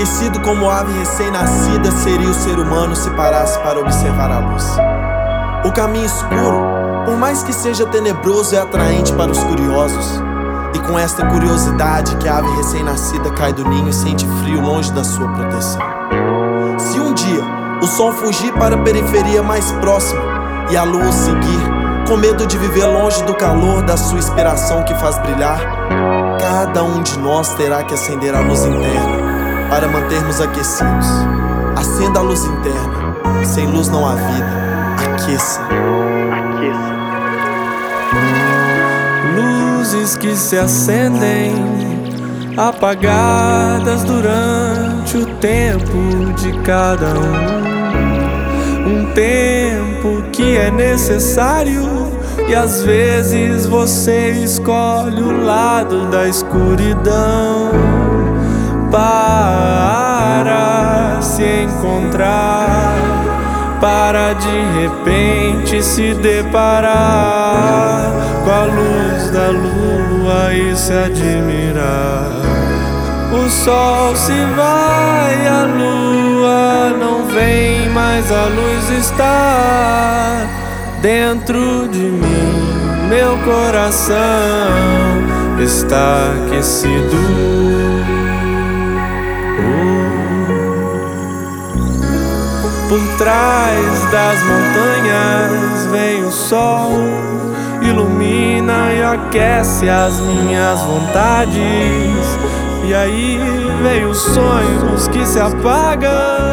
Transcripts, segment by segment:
Aquecido como ave recém-nascida seria o ser humano se parasse para observar a luz. O caminho escuro, por mais que seja tenebroso, é atraente para os curiosos. E com esta curiosidade que a ave recém-nascida cai do ninho e sente frio longe da sua proteção. Se um dia o sol fugir para a periferia mais próxima e a lua o seguir, com medo de viver longe do calor da sua inspiração que faz brilhar, cada um de nós terá que acender a luz interna para mantermos aquecidos. Acenda a luz interna, sem luz não há vida. Aqueça. Luzes que se acendem, apagadas durante o tempo de cada um tempo que é necessário, e às vezes você escolhe o lado da escuridão para se encontrar, para de repente se deparar com a luz da lua e se admirar. O sol se vai, a lua não vem, mas a luz está dentro de mim. Meu coração está aquecido. Por trás das montanhas vem o sol, ilumina e aquece as minhas vontades. E aí vem os sonhos que se apagam.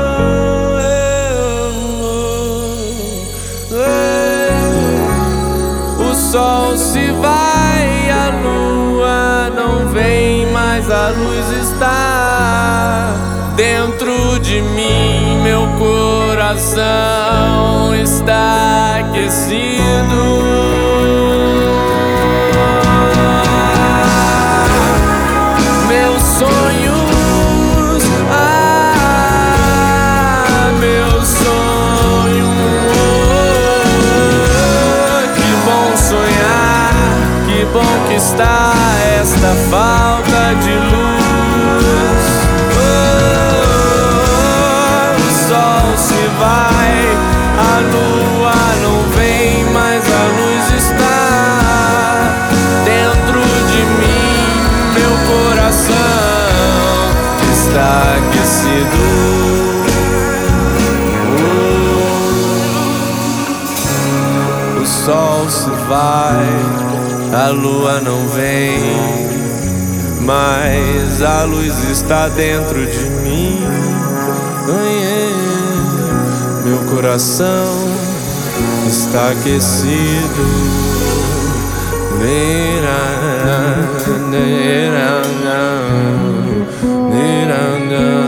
O sol se vai, a lua não vem, mas a luz está dentro de mim. Meu coração está aquecido. Meus sonhos, meu sonho. Que bom sonhar, que bom que está esta falta de luz. O sol se vai, a lua não vem, mas a luz está dentro de mim. Meu coração está aquecido. O sol se vai, a lua não vem, mas a luz está dentro de mim. Meu coração está aquecido. Niranga, niranga, niranga.